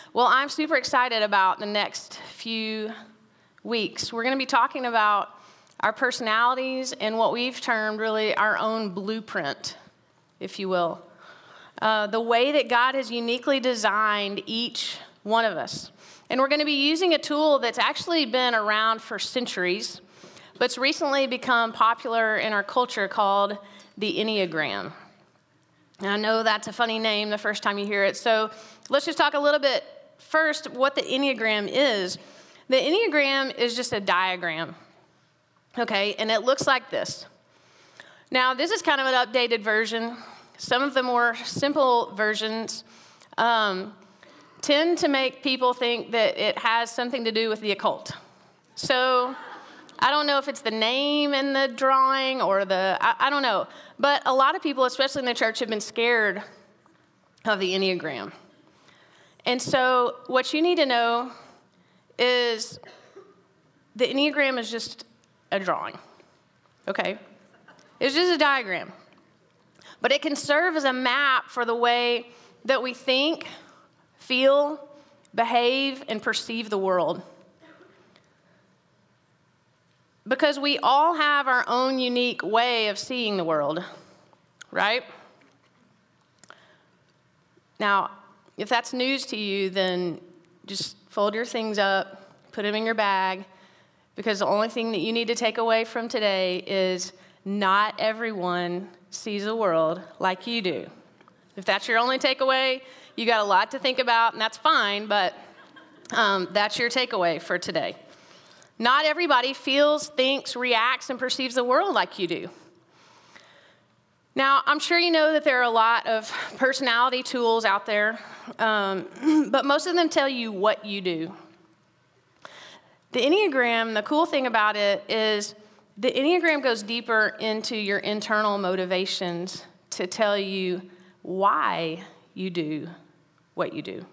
Well, I'm super excited about the next few weeks. We're going to be talking about our personalities and what we've termed really our own blueprint, if you will. The way that God has uniquely designed each one of us. And we're going to be using a tool that's actually been around for centuries, but it's recently become popular in our culture called the Enneagram. And I know that's a funny name the first time you hear it. So let's just talk a little bit first what the Enneagram is. The Enneagram is just a diagram, okay? And it looks like this. Now, this is kind of an updated version. Some of the more simple versions tend to make people think that it has something to do with the occult. So I don't know if it's the name in the drawing or I don't know. But a lot of people, especially in the church, have been scared of the Enneagram. And so what you need to know is the Enneagram is just a drawing, okay? It's just a diagram. But it can serve as a map for the way that we think, feel, behave, and perceive the world. Because we all have our own unique way of seeing the world, right? Now, if that's news to you, then just fold your things up, put them in your bag, because the only thing that you need to take away from today is not everyone sees the world like you do. If that's your only takeaway, you got a lot to think about, and that's fine, but that's your takeaway for today. Not everybody feels, thinks, reacts, and perceives the world like you do. Now, I'm sure you know that there are a lot of personality tools out there, but most of them tell you what you do. The Enneagram, the cool thing about it is the Enneagram goes deeper into your internal motivations to tell you why you do what you do.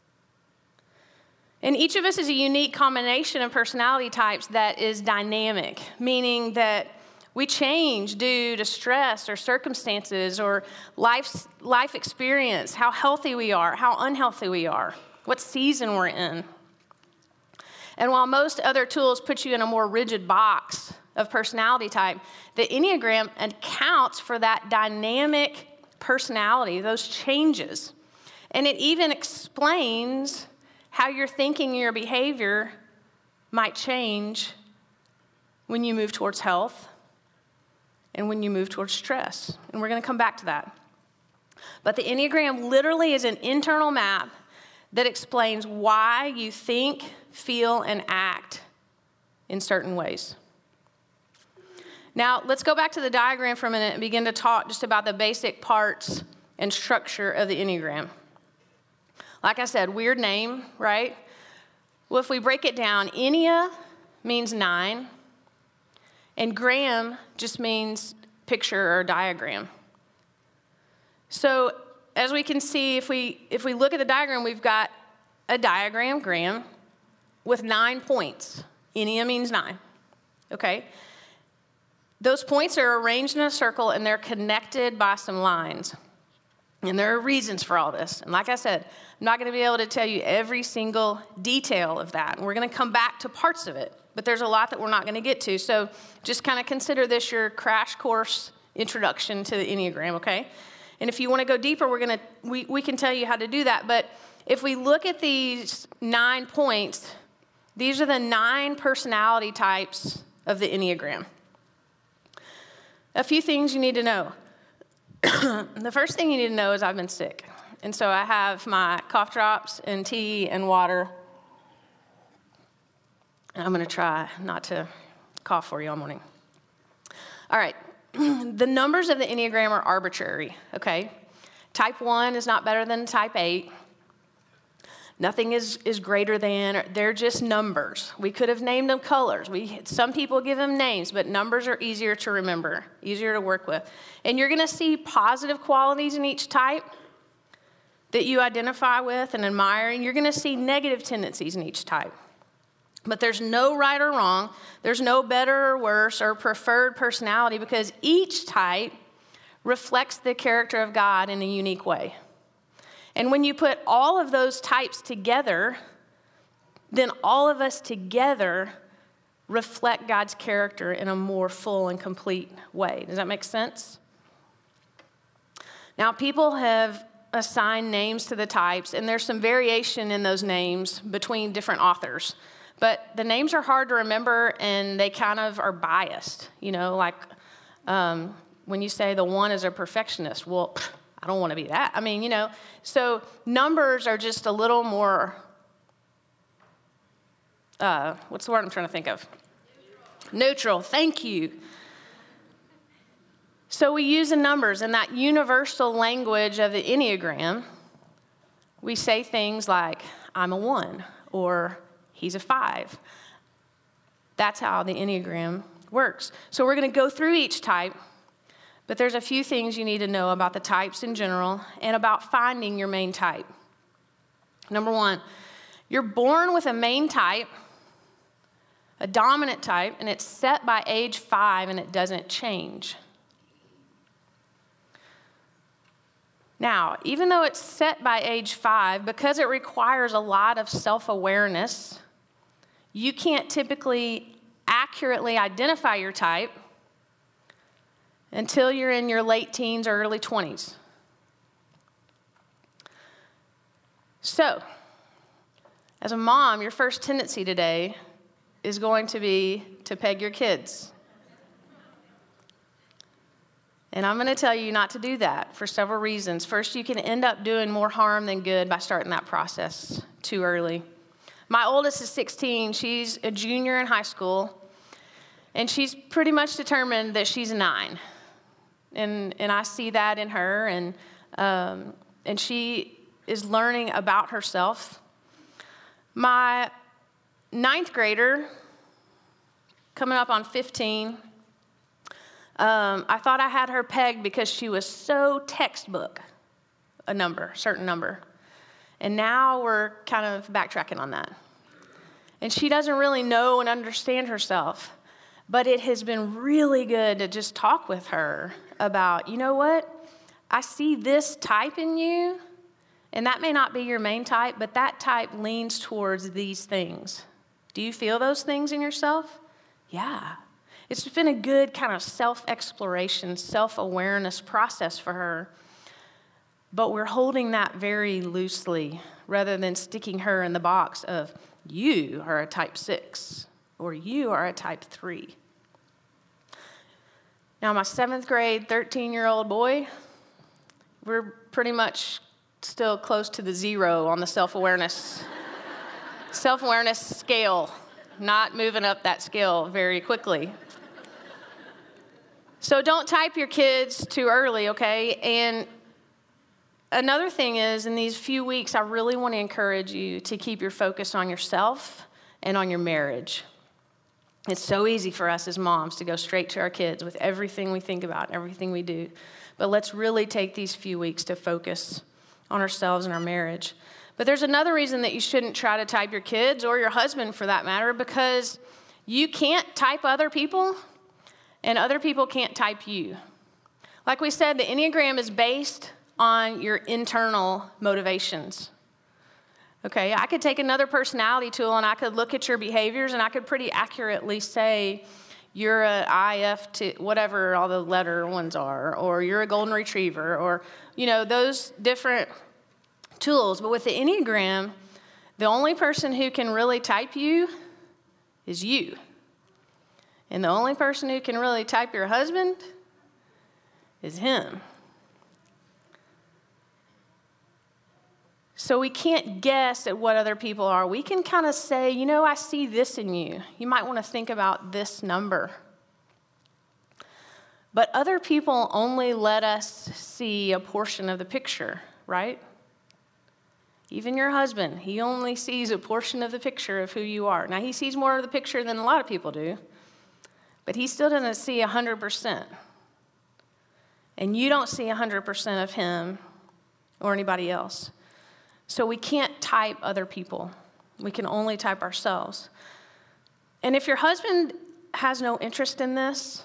And each of us is a unique combination of personality types that is dynamic, meaning that we change due to stress or circumstances or life experience, how healthy we are, how unhealthy we are, what season we're in. And while most other tools put you in a more rigid box of personality type, the Enneagram accounts for that dynamic personality, those changes. And it even explains how your thinking and your behavior might change when you move towards health and when you move towards stress. And we're going to come back to that. But the Enneagram literally is an internal map that explains why you think, feel, and act in certain ways. Now, let's go back to the diagram for a minute and begin to talk just about the basic parts and structure of the Enneagram. Like I said, weird name, right? Well, if we break it down, Ennea means 9, and gram just means picture or diagram. So as we can see, if we look at the diagram, we've got a diagram, gram, with 9 points. Ennea means 9, okay? Those points are arranged in a circle, and they're connected by some lines. And there are reasons for all this. And like I said, I'm not going to be able to tell you every single detail of that. And we're going to come back to parts of it. But there's a lot that we're not going to get to. So just kind of consider this your crash course introduction to the Enneagram, okay? And if you want to go deeper, we can tell you how to do that. But if we look at these 9 points, these are the 9 personality types of the Enneagram. A few things you need to know. The first thing you need to know is I've been sick. And so I have my cough drops and tea and water. And I'm going to try not to cough for you all morning. All right. The numbers of the Enneagram are arbitrary, okay? Type 1 is not better than type 8. Nothing is greater than, they're just numbers. We could have named them colors. Some people give them names, but numbers are easier to remember, easier to work with. And you're going to see positive qualities in each type that you identify with and admire, and you're going to see negative tendencies in each type. But there's no right or wrong. There's no better or worse or preferred personality because each type reflects the character of God in a unique way. And when you put all of those types together, then all of us together reflect God's character in a more full and complete way. Does that make sense? Now, people have assigned names to the types, and there's some variation in those names between different authors. But the names are hard to remember, and they kind of are biased. You know, like when you say the one is a perfectionist, well, I don't want to be that. I mean, you know, so numbers are just a little more, what's the word I'm trying to think of? Neutral, thank you. So we use the numbers in that universal language of the Enneagram. We say things like, I'm a 1, or he's a 5. That's how the Enneagram works. So we're going to go through each type, but there's a few things you need to know about the types in general and about finding your main type. Number 1, you're born with a main type, a dominant type, and it's set by age 5 and it doesn't change. Now, even though it's set by age 5, because it requires a lot of self-awareness, you can't typically accurately identify your type until you're in your late teens or early 20s. So, as a mom, your first tendency today is going to be to peg your kids. And I'm going to tell you not to do that for several reasons. First, you can end up doing more harm than good by starting that process too early. My oldest is 16. She's a junior in high school, and she's pretty much determined that she's a 9. And I see that in her, and she is learning about herself. My 9th grader, coming up on 15, I thought I had her pegged because she was so textbook, certain number. And now we're kind of backtracking on that. And she doesn't really know and understand herself. But it has been really good to just talk with her about, you know what? I see this type in you, and that may not be your main type, but that type leans towards these things. Do you feel those things in yourself? Yeah. It's been a good kind of self-exploration, self-awareness process for her. But we're holding that very loosely rather than sticking her in the box of, you are a type 6 or you are a type 3. Now, my 7th grade, 13-year-old boy, we're pretty much still close to the 0 on the self-awareness scale, not moving up that scale very quickly. So don't type your kids too early, okay? And another thing is, in these few weeks, I really want to encourage you to keep your focus on yourself and on your marriage. It's so easy for us as moms to go straight to our kids with everything we think about, everything we do. But let's really take these few weeks to focus on ourselves and our marriage. But there's another reason that you shouldn't try to type your kids, or your husband for that matter, because you can't type other people, and other people can't type you. Like we said, the Enneagram is based on your internal motivations. Okay, I could take another personality tool and I could look at your behaviors and I could pretty accurately say you're an IF, whatever all the letter ones are, or you're a golden retriever, or, you know, those different tools. But with the Enneagram, the only person who can really type you is you. And the only person who can really type your husband is him. So we can't guess at what other people are. We can kind of say, you know, I see this in you. You might want to think about this number. But other people only let us see a portion of the picture, right? Even your husband, he only sees a portion of the picture of who you are. Now, he sees more of the picture than a lot of people do, but he still doesn't see 100%. And you don't see 100% of him or anybody else. So we can't type other people. We can only type ourselves. And if your husband has no interest in this,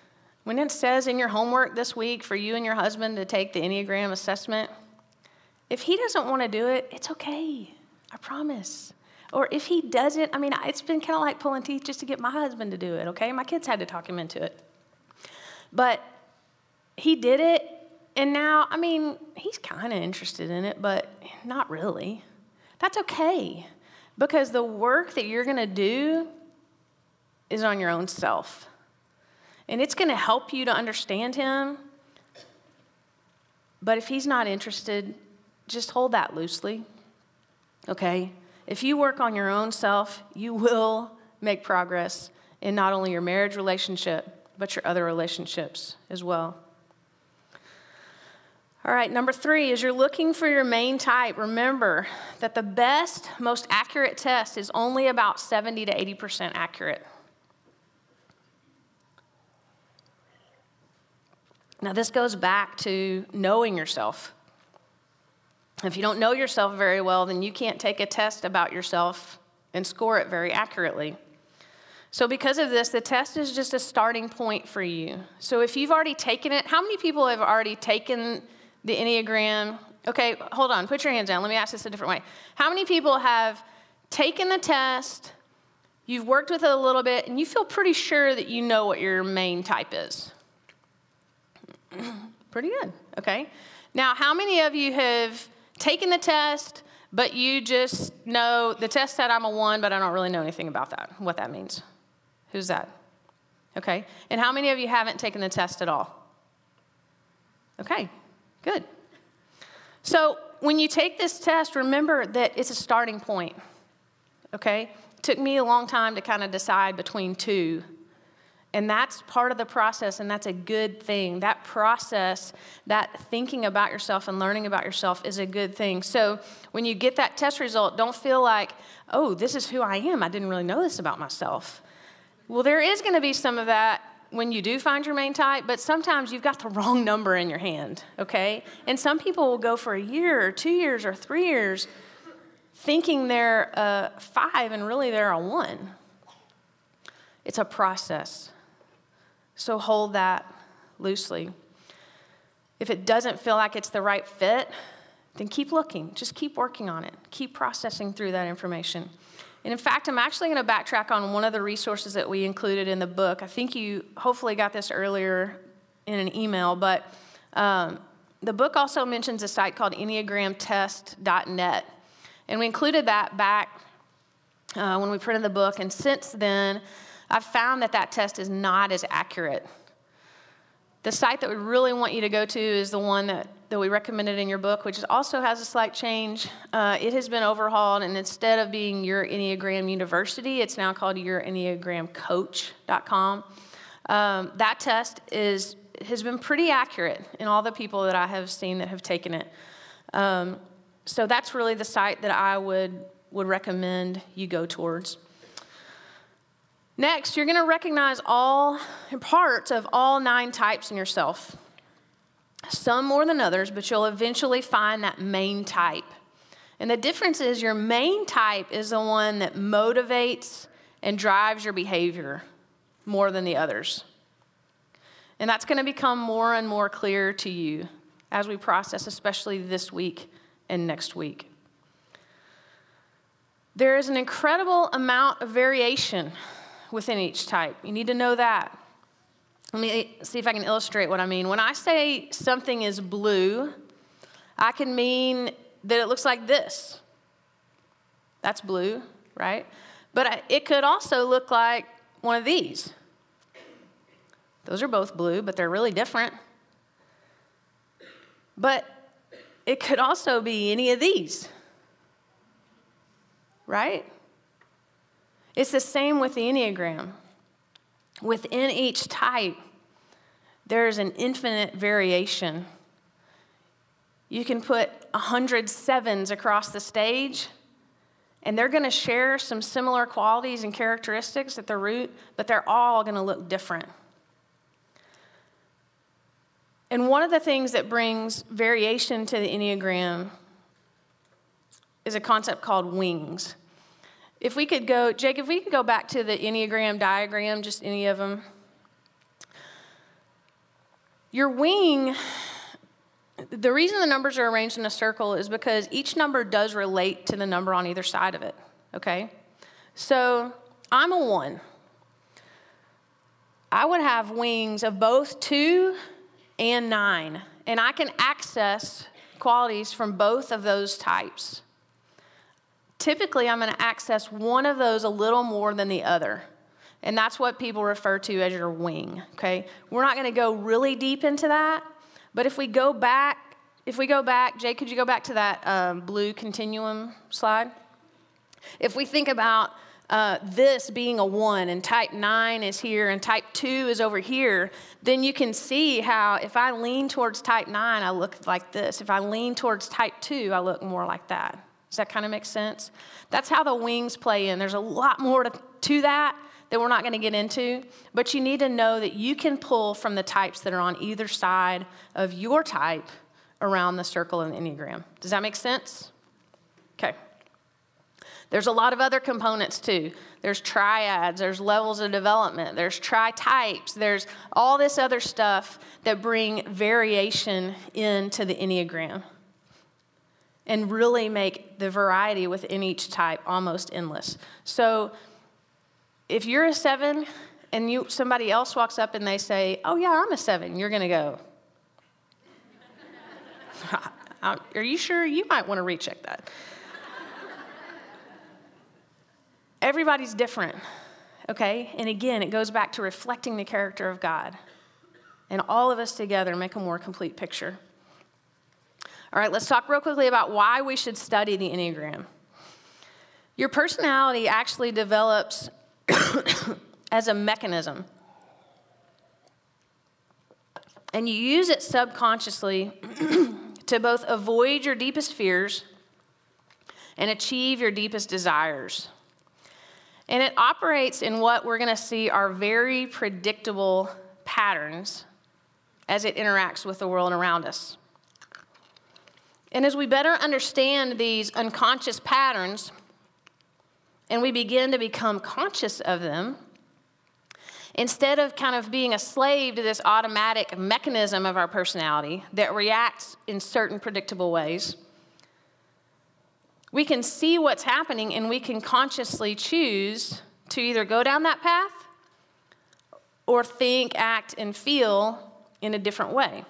when it says in your homework this week for you and your husband to take the Enneagram assessment, If he doesn't want to do it, it's okay. I promise. Or if he doesn't, it's been kind of like pulling teeth just to get my husband to do it, okay? My kids had to talk him into it. But he did it, and now, he's kind of interested in it, but not really. That's okay, because the work that you're going to do is on your own self. And it's going to help you to understand him. But if he's not interested, just hold that loosely, okay? If you work on your own self, you will make progress in not only your marriage relationship, but your other relationships as well. All right, number 3, as you're looking for your main type, remember that the best, most accurate test is only about 70 to 80% accurate. Now, this goes back to knowing yourself. If you don't know yourself very well, then you can't take a test about yourself and score it very accurately. So because of this, the test is just a starting point for you. So if you've already taken it, how many people have already taken the Enneagram? Okay, hold on. Put your hands down. Let me ask this a different way. How many people have taken the test, you've worked with it a little bit, and you feel pretty sure that you know what your main type is? Pretty good, okay. Now, how many of you have taken the test, but you just know the test said I'm a 1, but I don't really know anything about that, what that means? Who's that? Okay. And how many of you haven't taken the test at all? Okay, good. So when you take this test, remember that it's a starting point, okay? It took me a long time to kind of decide between 2. And that's part of the process, and that's a good thing. That process, that thinking about yourself and learning about yourself is a good thing. So when you get that test result, don't feel like, oh, this is who I am. I didn't really know this about myself. Well, there is going to be some of that when you do find your main type, but sometimes you've got the wrong number in your hand, okay? And some people will go for a year or 2 years or 3 years thinking they're a 5 and really they're a 1. It's a process. So hold that loosely. If it doesn't feel like it's the right fit, then keep looking. Just keep working on it. Keep processing through that information. And in fact, I'm actually going to backtrack on one of the resources that we included in the book. I think you hopefully got this earlier in an email, but the book also mentions a site called EnneagramTest.net. And we included that back when we printed the book, and since then, I've found that test is not as accurate. The site that we really want you to go to is the one that we recommended in your book, which also has a slight change. It has been overhauled, and instead of being Your Enneagram University, it's now called YourEnneagramCoach.com. That test has been pretty accurate in all the people that I have seen that have taken it. So that's really the site that I would recommend you go towards. Next, you're going to recognize all parts of all 9 types in yourself. Some more than others, but you'll eventually find that main type. And the difference is your main type is the one that motivates and drives your behavior more than the others. And that's going to become more and more clear to you as we process, especially this week and next week. There is an incredible amount of variation within each type. You need to know that. Let me see if I can illustrate what I mean. When I say something is blue, I can mean that it looks like this. That's blue, right? But it could also look like one of these. Those are both blue, but they're really different. But it could also be any of these, right? It's the same with the Enneagram. Within each type, there's an infinite variation. You can put 100 sevens across the stage, and they're going to share some similar qualities and characteristics at the root, but they're all going to look different. And one of the things that brings variation to the Enneagram is a concept called wings. If we could go, Jake, if we could go back to the Enneagram diagram, just any of them. Your wing, the reason the numbers are arranged in a circle is because each number does relate to the number on either side of it, okay? So I'm a 1. I would have wings of both 2 and 9, and I can access qualities from both of those types. Typically, I'm going to access one of those a little more than the other, and that's what people refer to as your wing, okay? We're not going to go really deep into that, but if we go back, Jay, could you go back to that blue continuum slide? If we think about this being a 1 and type 9 is here and type 2 is over here, then you can see how if I lean towards type 9, I look like this. If I lean towards type 2, I look more like that. Does that kind of make sense? That's how the wings play in. There's a lot more to that we're not going to get into, but you need to know that you can pull from the types that are on either side of your type around the circle of the Enneagram. Does that make sense? Okay. There's a lot of other components too. There's triads, there's levels of development, there's tri-types, there's all this other stuff that bring variation into the Enneagram and really make the variety within each type almost endless. So if you're a 7 and somebody else walks up and they say, oh yeah, I'm a 7, you're going to go, are you sure? You might want to recheck that. Everybody's different, okay? And again, it goes back to reflecting the character of God. And all of us together make a more complete picture. All right, let's talk real quickly about why we should study the Enneagram. Your personality actually develops as a mechanism. And you use it subconsciously to both avoid your deepest fears and achieve your deepest desires. And it operates in what we're going to see are very predictable patterns as it interacts with the world around us. And as we better understand these unconscious patterns and we begin to become conscious of them, instead of kind of being a slave to this automatic mechanism of our personality that reacts in certain predictable ways, we can see what's happening and we can consciously choose to either go down that path or think, act, and feel in a different way.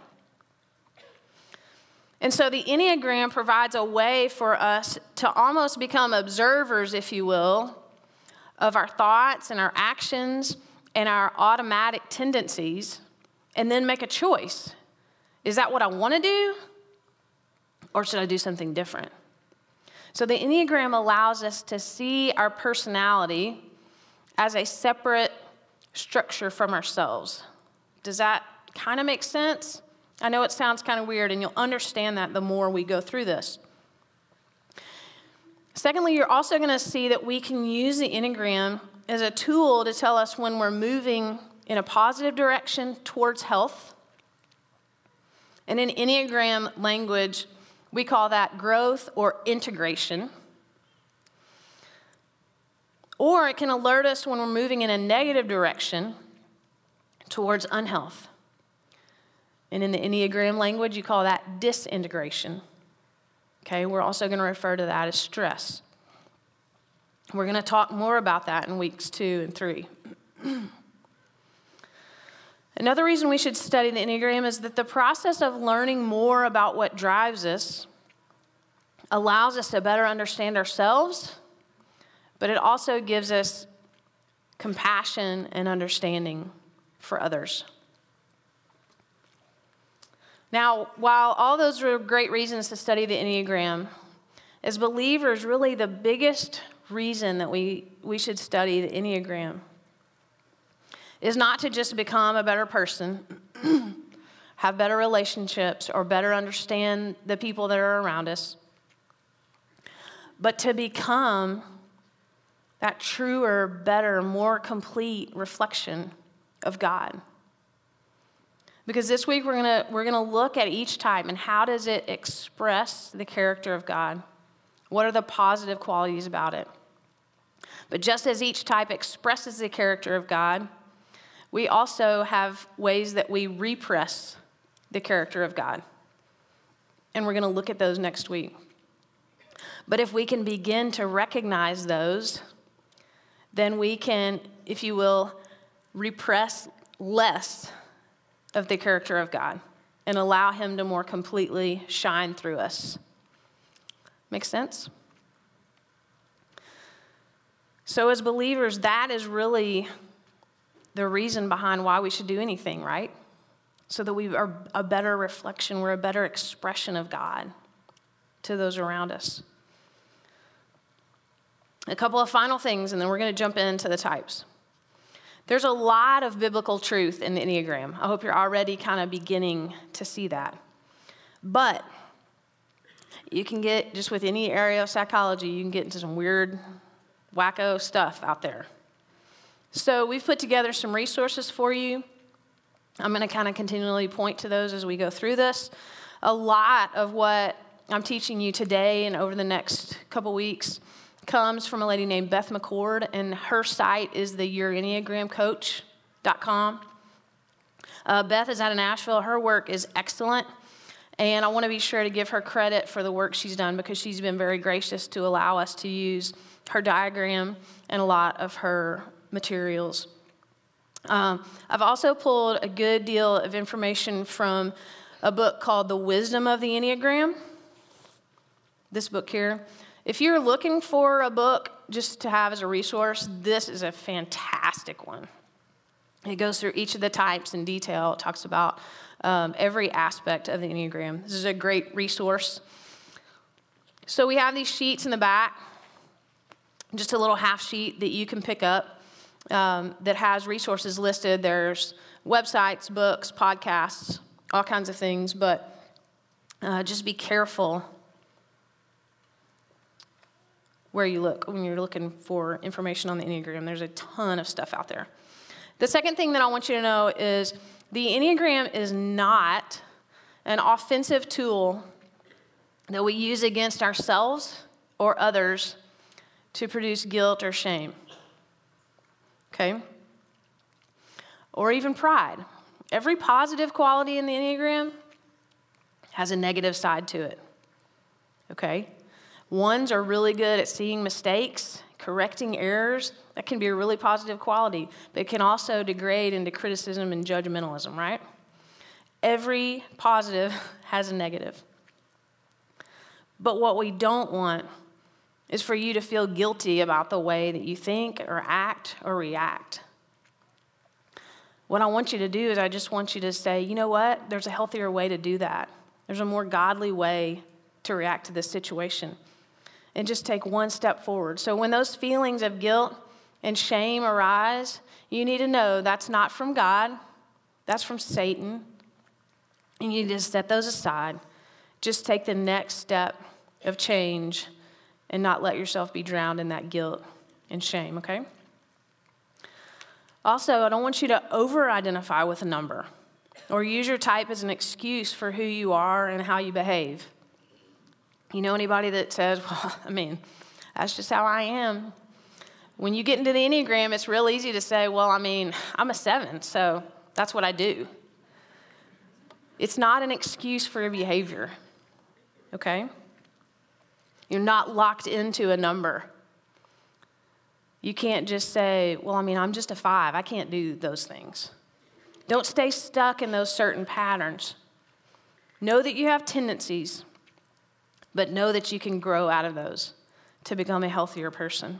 And so the Enneagram provides a way for us to almost become observers, if you will, of our thoughts and our actions and our automatic tendencies, and then make a choice. Is that what I want to do, or should I do something different? So the Enneagram allows us to see our personality as a separate structure from ourselves. Does that kind of make sense? I know it sounds kind of weird, and you'll understand that the more we go through this. Secondly, you're also going to see that we can use the Enneagram as a tool to tell us when we're moving in a positive direction towards health. And in Enneagram language, we call that growth or integration. Or it can alert us when we're moving in a negative direction towards unhealth. And in the Enneagram language, you call that disintegration. Okay, we're also going to refer to that as stress. We're going to talk more about that in weeks 2 and 3. Another reason we should study the Enneagram is that the process of learning more about what drives us allows us to better understand ourselves, but it also gives us compassion and understanding for others. Now, while all those are great reasons to study the Enneagram, as believers, really the biggest reason that we should study the Enneagram is not to just become a better person, have better relationships, or better understand the people that are around us, but to become that truer, better, more complete reflection of God. Because this week we're gonna look at each type and how does it express the character of God? What are the positive qualities about it? But just as each type expresses the character of God, we also have ways that we repress the character of God. And we're going to look at those next week. But if we can begin to recognize those, then we can, if you will, repress less of the character of God and allow him to more completely shine through us. Make sense? So as believers, that is really the reason behind why we should do anything, right? So that we are a better reflection, we're a better expression of God to those around us. A couple of final things, and then we're going to jump into the types. There's a lot of biblical truth in the Enneagram. I hope you're already kind of beginning to see that. But you can get, just with any area of psychology, you can get into some weird, wacko stuff out there. So we've put together some resources for you. I'm going to kind of continually point to those as we go through this. A lot of what I'm teaching you today and over the next couple weeks comes from a lady named Beth McCord, and her site is the YourEnneagramCoach.com. Beth is out of Nashville. Her work is excellent, and I want to be sure to give her credit for the work she's done because she's been very gracious to allow us to use her diagram and a lot of her materials. I've also pulled a good deal of information from a book called The Wisdom of the Enneagram. This book here. If you're looking for a book just to have as a resource, this is a fantastic one. It goes through each of the types in detail. It talks about every aspect of the Enneagram. This is a great resource. So we have these sheets in the back, just a little half sheet that you can pick up that has resources listed. There's websites, books, podcasts, all kinds of things, but just be careful where you look when you're looking for information on the Enneagram. There's a ton of stuff out there. The second thing that I want you to know is the Enneagram is not an offensive tool that we use against ourselves or others to produce guilt or shame. Okay? Or even pride. Every positive quality in the Enneagram has a negative side to it. Okay? Ones are really good at seeing mistakes, correcting errors. That can be a really positive quality, but it can also degrade into criticism and judgmentalism, right? Every positive has a negative. But what we don't want is for you to feel guilty about the way that you think or act or react. What I want you to do is I just want you to say, you know what? There's a healthier way to do that. There's a more godly way to react to this situation. And just take one step forward. So when those feelings of guilt and shame arise, you need to know that's not from God. That's from Satan. And you need to set those aside. Just take the next step of change and not let yourself be drowned in that guilt and shame, okay? Also, I don't want you to over-identify with a number or use your type as an excuse for who you are and how you behave. You know anybody that says, well, I mean, that's just how I am. When you get into the Enneagram, it's real easy to say, well, I mean, I'm a 7, so that's what I do. It's not an excuse for your behavior, okay? You're not locked into a number. You can't just say, well, I mean, I'm just a 5. I can't do those things. Don't stay stuck in those certain patterns. Know that you have tendencies, but know that you can grow out of those to become a healthier person.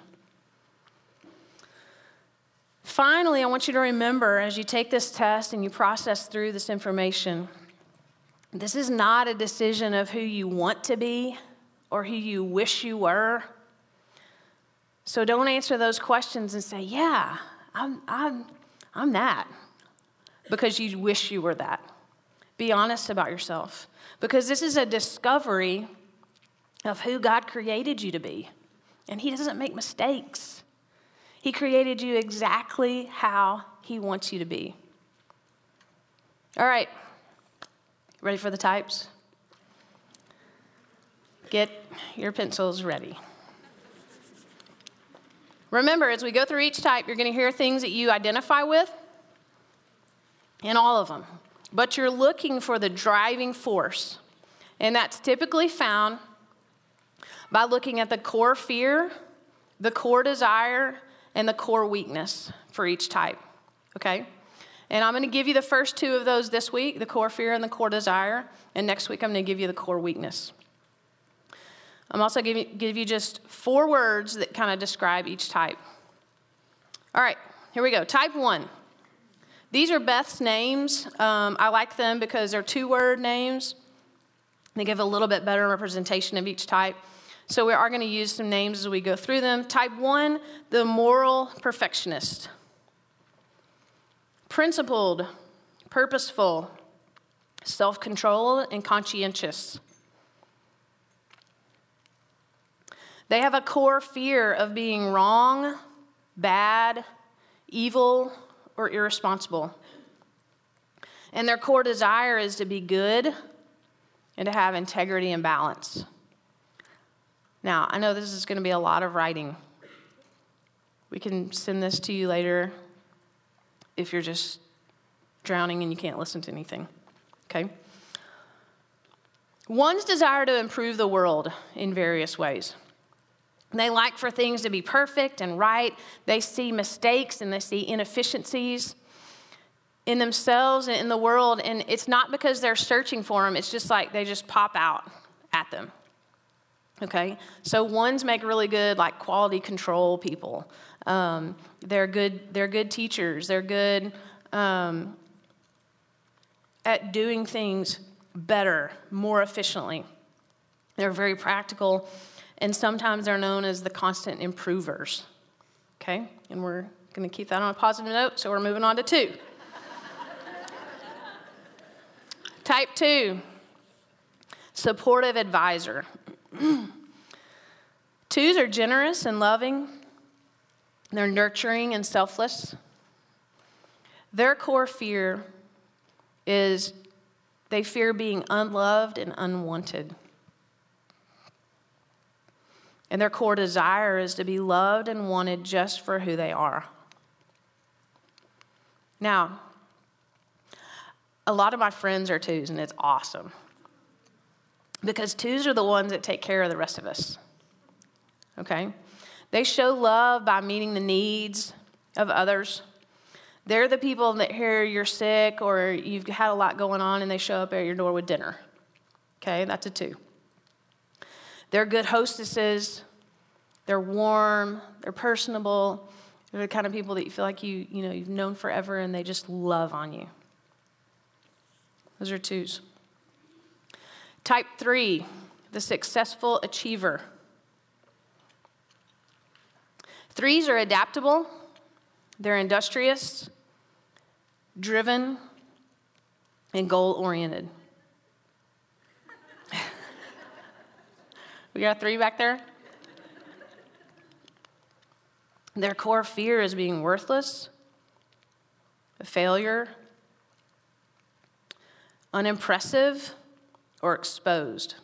Finally, I want you to remember as you take this test and you process through this information, this is not a decision of who you want to be or who you wish you were. So don't answer those questions and say, yeah, I'm that, because you wish you were that. Be honest about yourself, because this is a discovery of who God created you to be. And he doesn't make mistakes. He created you exactly how he wants you to be. All right. Ready for the types? Get your pencils ready. Remember, as we go through each type, you're going to hear things that you identify with in all of them. But you're looking for the driving force And that's typically found by looking at the core fear, the core desire, and the core weakness for each type, okay? And I'm going to give you the first two of those this week, the core fear and the core desire, and next week I'm going to give you the core weakness. I'm also going to give you just 4 words that kind of describe each type. All right, here we go. Type 1. These are Beth's names. I like them because they're 2-word names. They give a little bit better representation of each type. So we are going to use some names as we go through them. Type 1, the moral perfectionist. Principled, purposeful, self-controlled, and conscientious. They have a core fear of being wrong, bad, evil, or irresponsible. And their core desire is to be good and to have integrity and balance. Now, I know this is going to be a lot of writing. We can send this to you later if you're just drowning and you can't listen to anything, okay? One's desire to improve the world in various ways. They like for things to be perfect and right. They see mistakes and they see inefficiencies in themselves and in the world. And it's not because they're searching for them. It's just like they just pop out at them. Okay? So ones make really good like quality control people. They're good teachers. They're good at doing things better, more efficiently. They're very practical. And sometimes they're known as the constant improvers, okay? And we're going to keep that on a positive note, so we're moving on to 2. Type 2, supportive advisor. 2s are generous and loving. They're nurturing and selfless. Their core fear is they fear being unloved and unwanted. And their core desire is to be loved and wanted just for who they are. Now, a lot of my friends are 2s, and it's awesome. Because 2s are the ones that take care of the rest of us. Okay? They show love by meeting the needs of others. They're the people that hear you're sick or you've had a lot going on, and they show up at your door with dinner. Okay? That's a 2. They're good hostesses. They're warm. They're personable. They're the kind of people that you feel like you've known forever, and they just love on you. Those are 2s. Type 3, the successful achiever. 3s are adaptable. They're industrious, driven, and goal-oriented. We got 3 back there? Their core fear is being worthless, a failure, unimpressive, or exposed.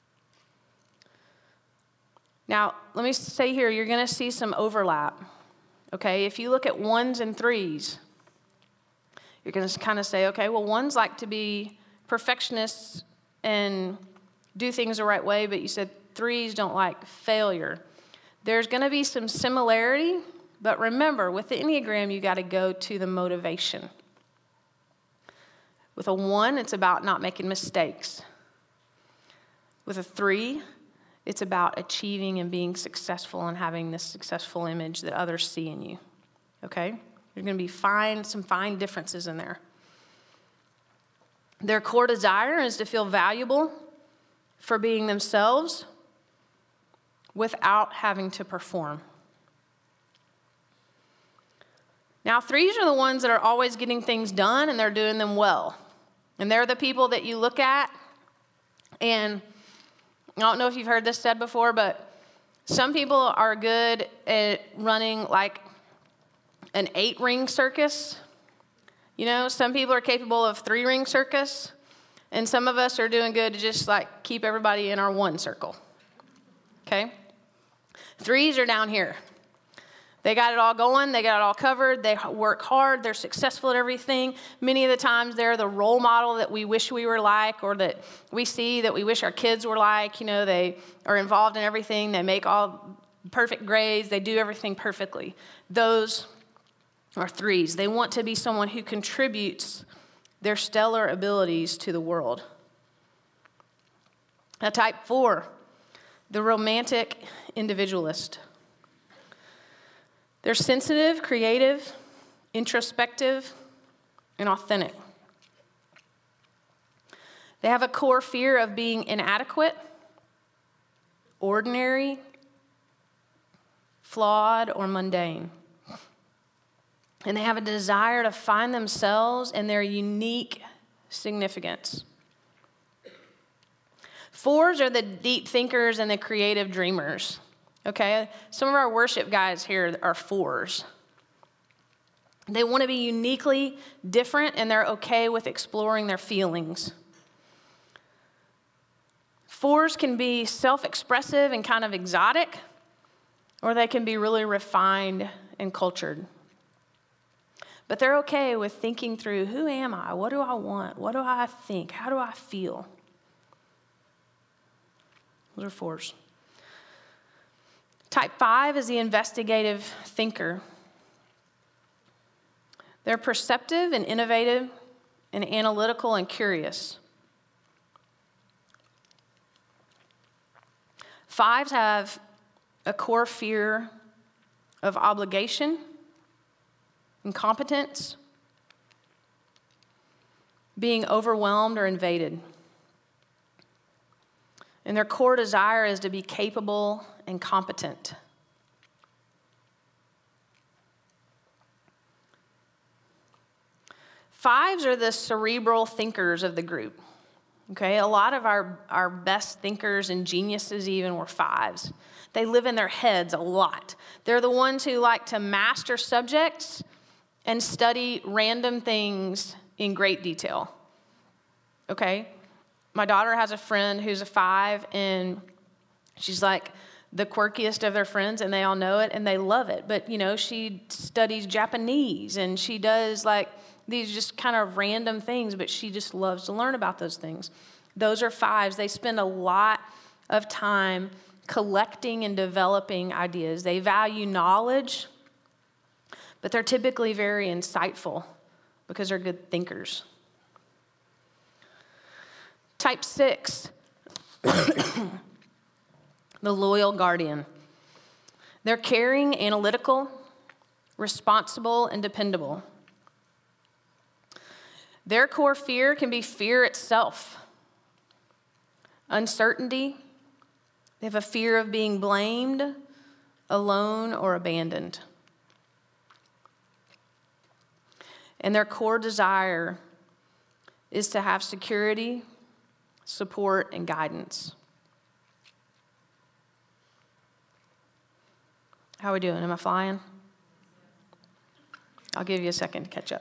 Now, let me say here, you're going to see some overlap, okay? If you look at 1s and 3s, you're going to kind of say, okay, well, 1s like to be perfectionists and do things the right way, but you said 3s don't like failure. There's going to be some similarity, but remember, with the Enneagram, you got to go to the motivation. With a 1, it's about not making mistakes. With a 3, it's about achieving and being successful and having this successful image that others see in you. Okay? There's going to be some fine differences in there. Their core desire is to feel valuable for being themselves without having to perform. Now, 3s are the ones that are always getting things done, and they're doing them well. And they're the people that you look at, and I don't know if you've heard this said before, but some people are good at running like an 8-ring circus. You know, some people are capable of 3-ring circus, and some of us are doing good to just like keep everybody in our 1 circle. Okay? 3s are down here. They got it all going. They got it all covered. They work hard. They're successful at everything. Many of the times they're the role model that we wish we were like, or that we see that we wish our kids were like. They are involved in everything. They make all perfect grades. They do everything perfectly. Those are threes. They want to be someone who contributes their stellar abilities to the world. Now, type 4, the romantic individualist. They're sensitive, creative, introspective, and authentic. They have a core fear of being inadequate, ordinary, flawed, or mundane. And they have a desire to find themselves and their unique significance. 4s are the deep thinkers and the creative dreamers. Okay? Some of our worship guys here are 4s. They want to be uniquely different, and they're okay with exploring their feelings. 4s can be self-expressive and kind of exotic, or they can be really refined and cultured. But they're okay with thinking through, who am I? What do I want? What do I think? How do I feel? Those are 4s. Type 5 is the investigative thinker. They're perceptive and innovative and analytical and curious. 5s have a core fear of obligation, incompetence, being overwhelmed or invaded. And their core desire is to be capable and competent. Fives are the cerebral thinkers of the group. Okay, a lot of our best thinkers and geniuses even were 5s. They live in their heads a lot. They're the ones who like to master subjects and study random things in great detail. Okay? My daughter has a friend who's a 5, and she's like the quirkiest of their friends, and they all know it, and they love it. But, she studies Japanese, and she does like these just kind of random things, but she just loves to learn about those things. Those are 5s. They spend a lot of time collecting and developing ideas. They value knowledge, but they're typically very insightful because they're good thinkers. Type 6, the loyal guardian. They're caring, analytical, responsible, and dependable. Their core fear can be fear itself, uncertainty. They have a fear of being blamed, alone, or abandoned. And their core desire is to have security, support, and guidance. How are we doing? Am I flying? I'll give you a second to catch up.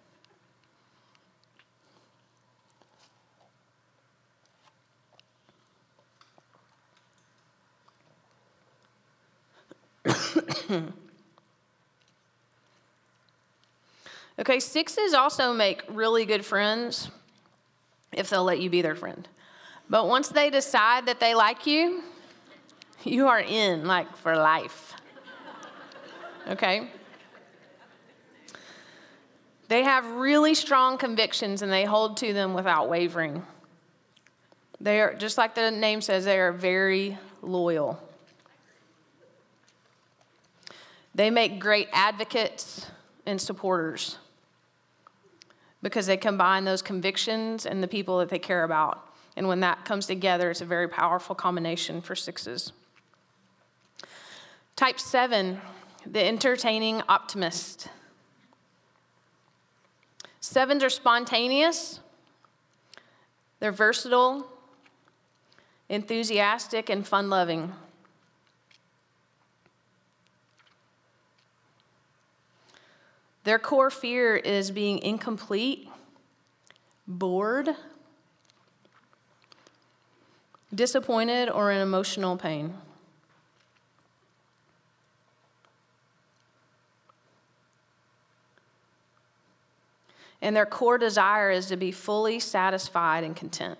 Okay, 6s also make really good friends if they'll let you be their friend. But once they decide that they like you, you are in, like, for life. Okay? They have really strong convictions, and they hold to them without wavering. They are, just like the name says, they are very loyal. They make great advocates and supporters because they combine those convictions and the people that they care about. And when that comes together, it's a very powerful combination for 6s. Type 7, the entertaining optimist. 7s are spontaneous. They're versatile, enthusiastic, and fun-loving. Their core fear is being incomplete, bored, disappointed, or in emotional pain. and their core desire is to be fully satisfied and content.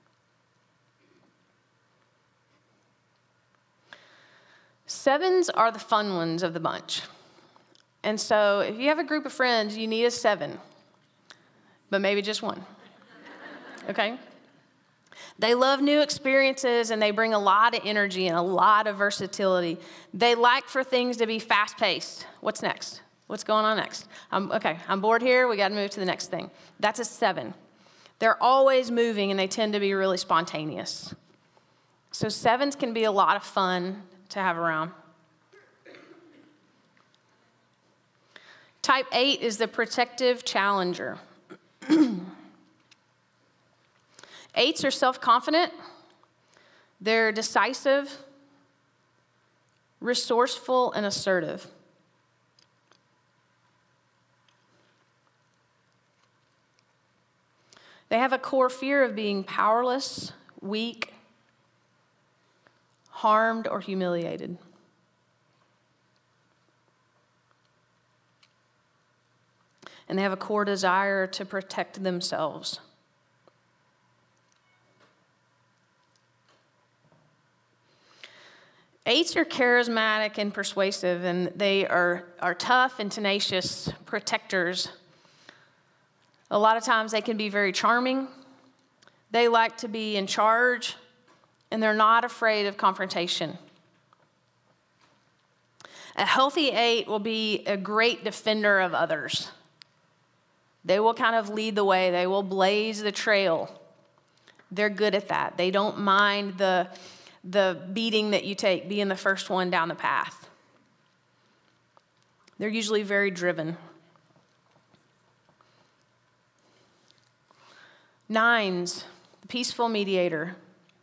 Sevens are the fun ones of the bunch. And so if you have a group of friends, you need a 7, but maybe just one, okay? They love new experiences, and they bring a lot of energy and a lot of versatility. They like for things to be fast-paced. What's next? What's going on next? I'm bored here. We got to move to the next thing. That's a 7. They're always moving, and they tend to be really spontaneous. So 7s can be a lot of fun to have around. Type 8 is the protective challenger. 8s are self-confident. They're decisive, resourceful, and assertive. They have a core fear of being powerless, weak, harmed, or humiliated. And they have a core desire to protect themselves. Eights are charismatic and persuasive, and they are tough and tenacious protectors. A lot of times they can be very charming. They like to be in charge, and they're not afraid of confrontation. A healthy 8 will be a great defender of others. They will kind of lead the way. They will blaze the trail. They're good at that. They don't mind the beating that you take, being the first one down the path. They're usually very driven. 9s, the peaceful mediator.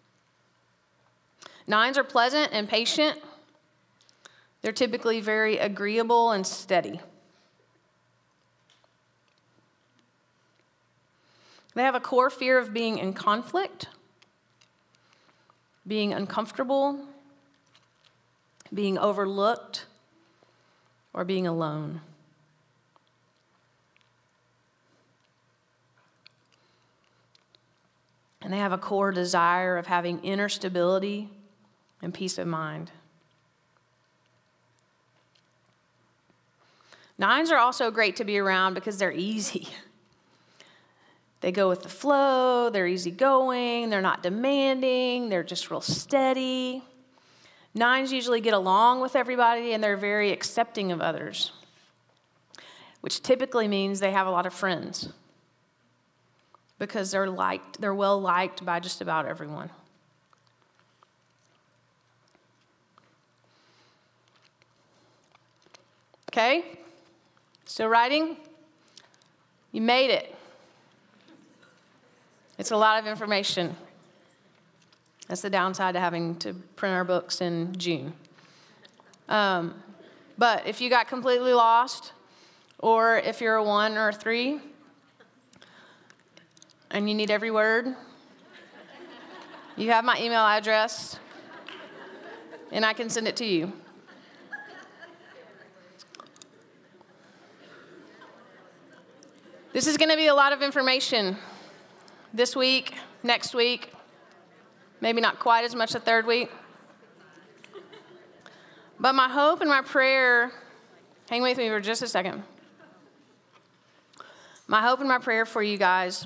9s are pleasant and patient. They're typically very agreeable and steady. They have a core fear of being in conflict, being uncomfortable, being overlooked, or being alone. And they have a core desire of having inner stability and peace of mind. 9s are also great to be around because they're easy. They go with the flow, they're easygoing, they're not demanding, they're just real steady. 9s usually get along with everybody, and they're very accepting of others, which typically means they have a lot of friends because they're well liked by just about everyone. Okay? Still writing? You made it. It's a lot of information. That's the downside to having to print our books in June. But if you got completely lost, or if you're a 1 or a 3, and you need every word, you have my email address, and I can send it to you. This is going to be a lot of information this week, next week, maybe not quite as much the third week. But my hope and my prayer, hang with me for just a second. My hope and my prayer for you guys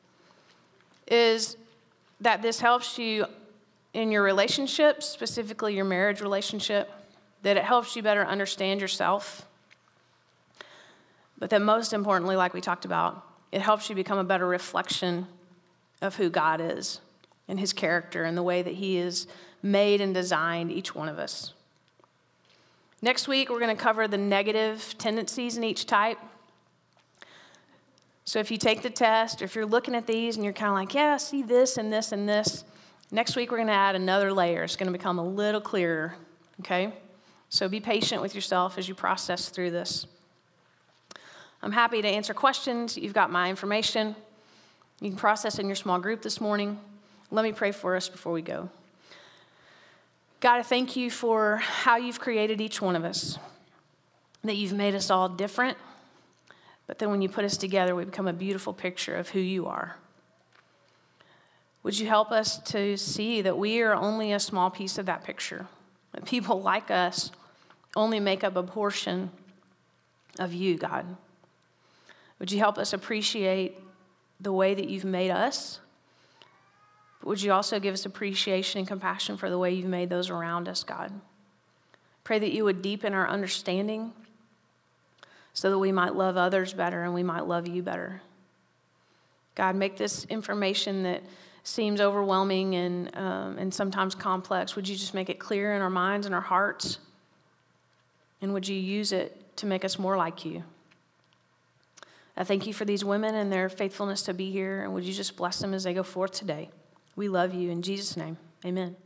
is that this helps you in your relationships, specifically your marriage relationship, that it helps you better understand yourself. But that most importantly, like we talked about, it helps you become a better reflection of who God is and his character and the way that he has made and designed each one of us. Next week, we're going to cover the negative tendencies in each type. So if you take the test, or if you're looking at these and you're kind of like, yeah, I see this and this and this, next week we're going to add another layer. It's going to become a little clearer, okay? So be patient with yourself as you process through this. I'm happy to answer questions. You've got my information. You can process in your small group this morning. Let me pray for us before we go. God, I thank you for how you've created each one of us, that you've made us all different, But then when you put us together, we become a beautiful picture of who you are. Would you help us to see that we are only a small piece of that picture? That people like us only make up a portion of you, God. Would you help us appreciate the way that you've made us? But would you also give us appreciation and compassion for the way you've made those around us, God? Pray that you would deepen our understanding so that we might love others better and we might love you better. God, make this information that seems overwhelming and sometimes complex, would you just make it clear in our minds and our hearts? And would you use it to make us more like you? I thank you for these women and their faithfulness to be here, and would you just bless them as they go forth today? We love you. In Jesus' name, amen.